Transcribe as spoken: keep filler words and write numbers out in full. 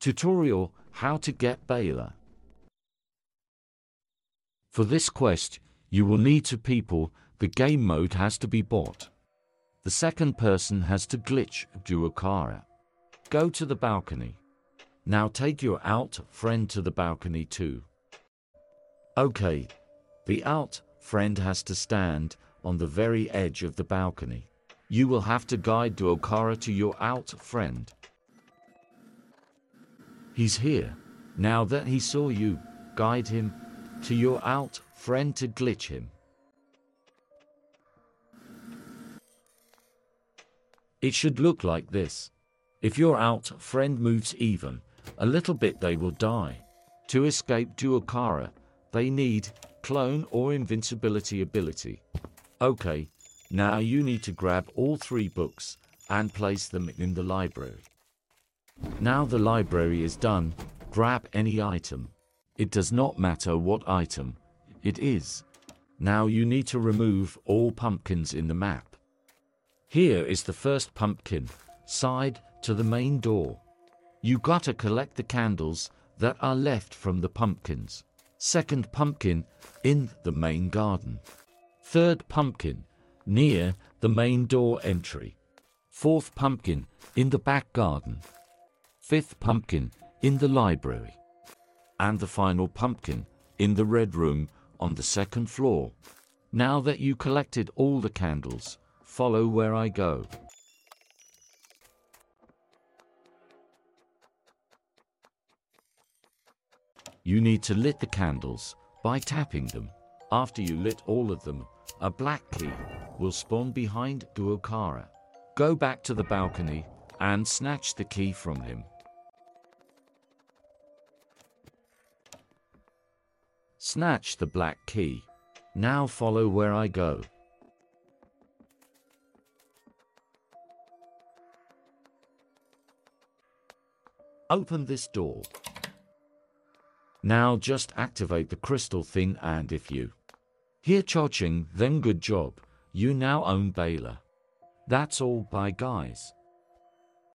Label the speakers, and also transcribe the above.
Speaker 1: Tutorial: How to get Baylor. For this quest, you will need two people. The game mode has to be bought. The second person has to glitch Duokara. Go to the balcony. Now take your alt friend to the balcony too. Okay, the alt friend has to stand on the very edge of the balcony. You will have to guide Duokara to your alt friend. He's here. Now that he saw you, guide him to your alt friend to glitch him. It should look like this. If your alt friend moves even a little bit, they will die. To escape Duokara, they need clone or invincibility ability. Okay, now you need to grab all three books and place them in the library. Now the library is done, grab any item. It does not matter what item it is. Now you need to remove all pumpkins in the map. Here is the first pumpkin, side to the main door. You gotta collect the candles that are left from the pumpkins. Second pumpkin, in the main garden. Third pumpkin, near the main door entry. Fourth pumpkin, in the back garden. Fifth pumpkin, in the library. And the final pumpkin, in the red room on the second floor. Now that you collected all the candles, follow where I go. You need to lit the candles by tapping them. After you lit all of them, a black key will spawn behind Duokara. Go back to the balcony and snatch the key from him. Snatch the black key. Now follow where I go. Open this door. Now just activate the crystal thing, and if you hear choching, then good job. You now own Baylor. That's all. Bye guys.